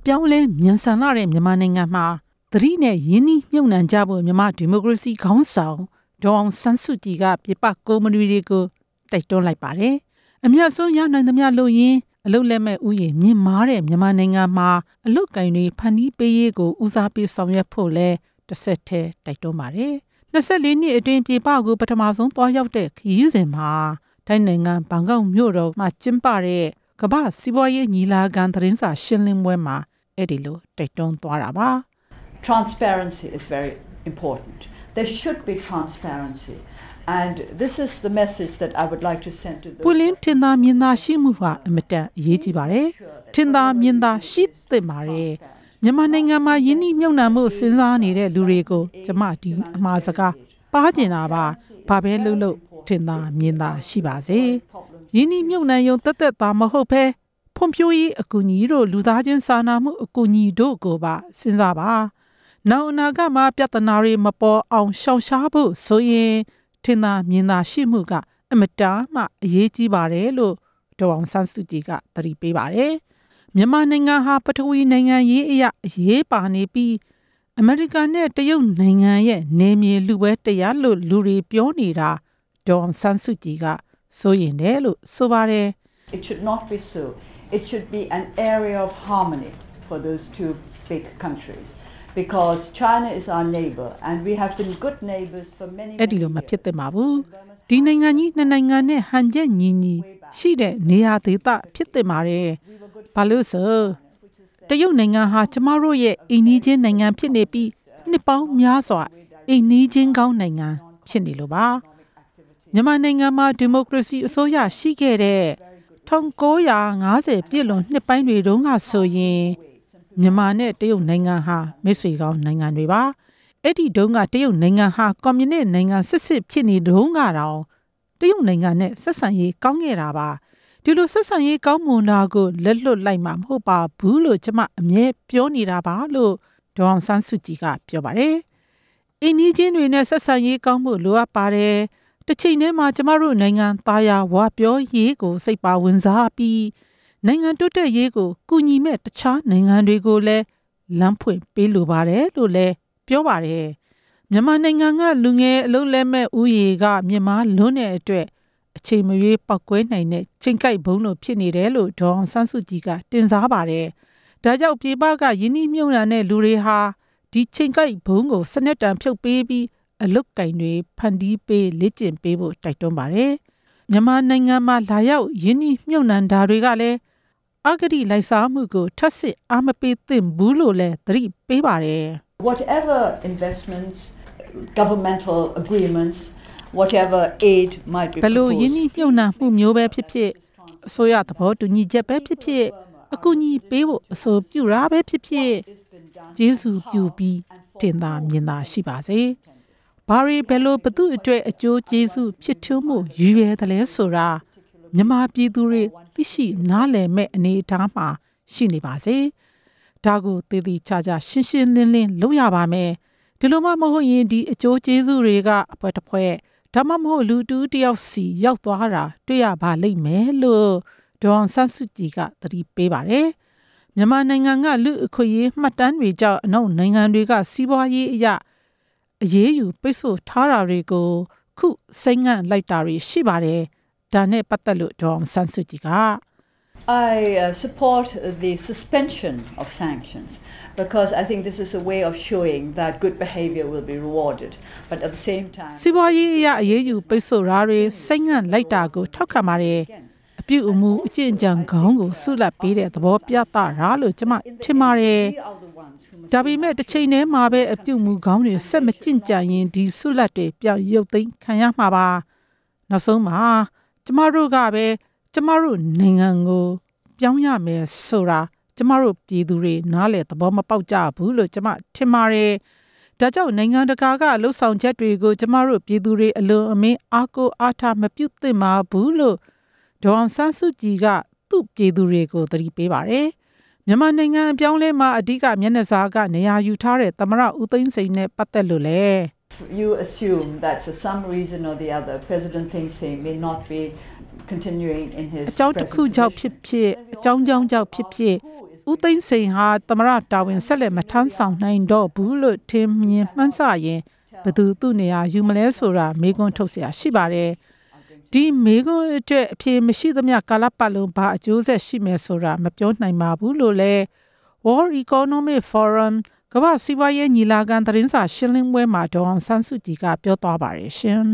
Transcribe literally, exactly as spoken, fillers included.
ပြောင်းလဲမြန်ဆန်လာတဲ့မြန်မာနိုင်ငံမှာသတိနဲ့ယင်းနှီးမြှုပ်နှံကြဖို့မြန်မာဒီမိုကရေစီခေါင်းဆောင်ဒေါ်အောင်ဆန်းစုကြည်ကပြည်ပကုမ္ပဏီတွေကိုတိုက်တွန်းလိုက်ပါတယ်။အမြတ်ဆုံးရနိုင်သမျှလို့ရင်းအလုပ်လက်မဲ့ဥယျာဉ်မြင့်မားတဲ့မြန်မာနိုင်ငံမှာအလုပ်ကိုင်တွေဖန်တီးပေးရေးကိုဦးစားပေးဆောင်ရွက်ဖို့လဲတစ်ဆက်တည်းတိုက်တွန်းပါတယ်။နှစ်လေးနှစ်အတွင်းပြည်ပကိုပထမဆုံးသွားရောက်တဲ့ခရီးစဉ်မှာထိုင်းနိုင်ငံဘန်ကောက်မြို့တော်မှာကျင်းပတဲ့ကမ္ဘာစီးပွားရေးညီလာခံသတင်းစာရှင်းလင်းပွဲမှာအဲ့ဒီလိုတိုက်တွန်းသွားတာပါ Transparency is very important. There should be transparency. And this is the message that I would like to send to the ပွင့်လင်းထင်သာမြင်သာရှိမှုဟာအမတန်အရေးကြီးပါတယ်ထင်သာမြင်သာရှိသင့်ပါတယ်မြန်မာနိုင်ငံမှာယင်းနှိမ့်မြုံနှံမှုစဉ်းစားနေတဲ့လူတွေကိုကျမဒီအမှားစကားပါကျင်တာပါဘာပဲလုပ်လို့ထင်သာမြင်သာရှိပါစေယင်းနှိမ့်မြုံနှံရုံတက်တက်သာမဟုတ်ဘဲဖွံ့ဖြိုးရေးအကူအညီတို့လူသားချင်းစာနာမှုအကူအညီတို့ကိုပါစဉ်းစားပါနောက်အနာဂတ်မှာပြဿနာတွေမပေါ်အောင်ရှောင်ရှားဖို့ဆိုရင်ထင်သာမြင်သာရှိမှုကအမတန်မှအရေးကြီးပါတယ်လို့ဒေါ်အောင်ဆန်းစုကြည်ကသတိပေးပါတယ်မြန်မာနိုင်ငံဟာပထဝီနိုင်ငံရေးအရာအရေးပါနေပြီးအမေရိကန်နဲ့တရုတ်နိုင်ငံရဲ့နေမြေလူပွဲတရားလို့လူတွေပြောနေတာဒေါ်အောင်ဆန်းစုကြည်ကစိုးရင်တယ်လို့ဆိုပါတယ် It should not be so. It should be an area of harmony for those two big countries because China is our neighbor and we have been good neighbors for many အဲ့ဒီလိုမဖြစ်သင့်ပါဘူးဒီနိုင်ငံကြီးနှစ်နိုင်ငံနဲ့ဟန်ချက်ညီညီရှိတဲ့နေရာဒေသဖြစ်သင့်ပါတယ်ဘာလို့ဆိုတရုတ်နိုင်ငံဟာကျမတို့ရဲ့အိမ်နီးချင်းနိုင်ငံဖြစ်နေပြီးနှစ်ပေါင်းများစွာအိမ်နီးချင်းကောင်းနိုင်ငံဖြစ်နေလို့ပါမြန်မာနိုင်ငံမှာဒီမိုကရေစီအစိုးရရှိခဲ့တဲ့၁၉၅၀ပြည့်လွန်နှစ်ပိုင်းတွေတုန်းကဆိုရင်မြန်မာနဲ့တရုတ်နိုင်ငံဟာမိတ်ဆွေကောင်းနိုင်ငံတွေပါအဲ့ဒီတုန်းကတရုတ်နိုင်ငံဟာကွန်မြူနစ်နိုင်ငံစစ်စစ်ဖြစ်နေတုန်းကတော့တရုတ်နိုင်ငံနဲ့ဆက်ဆံရေးကောင်းခဲ့တာပါဒီလိုဆက်ဆံရေးကောင်းမွန်တာကိုလက်လွတ်လိုက်မှာမဟုတ်ပါဘူးလို့ကျမအမြဲပြောနေတာပါလို့ဒေါ်အောင်ဆန်းစုကြည်ကပြောပါတယ်အင်းကြီးချင်းတွေနဲ့ဆက်ဆံရေးကောင်းမှုလိုအပ်ပါတယ်တစ်ချိန်တည်းမှာကျမတို့နိုင်ငံသားယာဝါပြောရေးကိုစိတ်ပါဝင်စားပြီးနိုင်ငံတိုးတက်ရေးကိုကူညီမဲ့တခြားနိုင်ငံတွေကိုလည်းလမ်းဖွင့်ပေးလိုပါတယ်လို့လည်းပြောပါတယ်မြန်မာနိုင်ငံကလူငယ်အလုပ်လက်မဲ့ဦးရေကမြင့်မားလွန်းတဲ့အတွက်အချိန်မရွေးပောက်ကွဲနိုင်တဲ့ချိန်ကိုက်ဘုံလို့ဖြစ်နေတယ်လို့ဒေါ်အောင်ဆန်းစုကြည်ကတင်စားပါတယ်ဒါကြောင့်ပြည်ပကယင်းနှိမ့်မြုံနှံတဲ့လူတွေဟာဒီချိန်ကိုက်ဘုံကိုစနစ်တန်ဖြုတ်ပေးပြီးအလုတ်ကင်တွေဖန်တီးပေးလေ့ကျင့်ပေးဖို့တိုက်တွန်းပါတယ်မြန်မာနိုင်ငံမှာလာရောက်ယင်းနှိမ့်မြုံနှံတာတွေကလည်းအဂတိလိုက်စားမှုကိုထပ်ဆင့်အားမပေးသင့်ဘူးလို့လည်းသတိပေးပါတယ် Whatever investments, governmental agreements, whatever aid might be ဘယ်လိုယင်းနှိမ့်မြုံနှံမှုမျိုးပဲဖြစ်ဖြစ်အစိုးရသဘောတူညီချက်ပဲဖြစ်ဖြစ်အကူအညီပေးဖို့အဆိုပြုတာပဲဖြစ်ဖြစ်ကျေးဇူးပြုပြီးတင်သာမြင်သာရှိပါစေဘာရီဘယ်လိုဘသူအတွက်အကျိုးကျေးဇူးဖြစ်ထွန်းမှုရည်ရွယ်တယ်လဲဆိုတာမြန်မာပြည်သူတွေသိရှိနားလည်မဲ့အနေအထားမှာရှိနေပါစေဒါကိုတည်တည်ချာချာရှင်းရှင်းလင်းလင်းလုပ်ရပါမယ်ဒီလိုမှမဟုတ်ရင်ဒီအကျိုးကျေးဇူးတွေကအဖွဲတစ်ဖွဲဒါမှမဟုတ်လူတူတယောက်စီရောက်သွားတာတွေ့ရပါလိမ့်မယ်လို့ဒေါ်အောင်ဆန်းစုကြည်ကသတိပေးပါတယ်မြန်မာနိုင်ငံကလူအခွင့်အရေးမှတ်တမ်းတွေကြောင့်အနောက်နိုင်ငံတွေကစီးပွားရေးအရာအရေးယူပိတ်ဆို့ထားတာတွေကိုခုစိတ်ငန့်လိုက်တာတွေရှိပါတယ်ဒါနဲ့ပတ်သက်လို့ဒေါ်အောင်ဆန်းစုကြည်က I uh, support the suspension of sanctions because I think this is a way of showing that good behavior will be rewarded. But at the same time, စီးပွားရေးအရာအရေးယူပိတ်ဆို့တာတွေစိတ်ငန့်လိုက်တာကိုထောက်ခံပါတယ်အပြုအမူအကျင့်ကြံခေါင်းကိုဆုလတ်ပေးတဲ့သဘောပြသတာလို့ကျွန်မထင်ပါတယ်ဒါပေမဲ့တစ်ချိန်တည်းမှာပဲအပြုအမူခေါင်းတွေဆက်မကျင့်ကြံရင်ဒီဆုလတ်တွေပြောင်းရုပ်သိမ်းခံရမှာပါနောက်ဆုံးမှာကျမတို့ကပဲကျမတို့နိုင်ငံကိုပြောင်းရမယ်ဆိုတာကျမတို့ပြည်သူတွေနားလည်သဘောမပေါက်ကြဘူးလို့ကျမထင်ပါတယ်ဒါကြောင့်နိုင်ငံတကာကလှုပ်ဆောင်ချက်တွေကိုကျမတို့ပြည်သူတွေအလွန်အမင်းအားကိုးအားထားမပြုသင့်ပါဘူးလို့ဒေါ်အောင်ဆန်းစုကြည်ကသူ့ပြည်သူတွေကိုသတိပေးပါတယ်မြန်မာနိုင်ငံအပြောင်းလဲမှာအဓိကမျက်နှာစာကနေရာယူထားတဲ့သမ္မတဦးသိန်းစိန်နဲ့ပတ်သက်လို့လေ You assume that for some reason or the other President thinks he may not be continuing in his အကြောင်းတစ်ခုကြောင့်ဖြစ်ဖြစ်အကြောင်းကြောင့်ကြောင့်ဖြစ်ဖြစ်ဦးသိန်းစိန်ဟာသမရတာဝန်ဆက်လက်မထမ်းဆောင်နိုင်တော့ဘူးလို့ထင်မြင်မှန်းဆရင်ဘယ်သူသူ့နေရာယူမလဲဆိုတာမေးခွန်းထုတ်เสียရှိပါတယ်ဒီမေးခွန်းအတွက်အဖြေမရှိသမျှကာလပတ်လုံးဘာအကျိုးဆက်ရှိမယ်ဆိုတာမပြောနိုင်ပါဘူးလို့လဲ World Economic Forum ကမ္ဘာ့စီးပွားရေးညီလာခံသတင်းစာရှင်းလင်းပွဲမှာဒေါ်အောင်ဆန်းစုကြည်ကပြောသွားပါတယ်ရှင်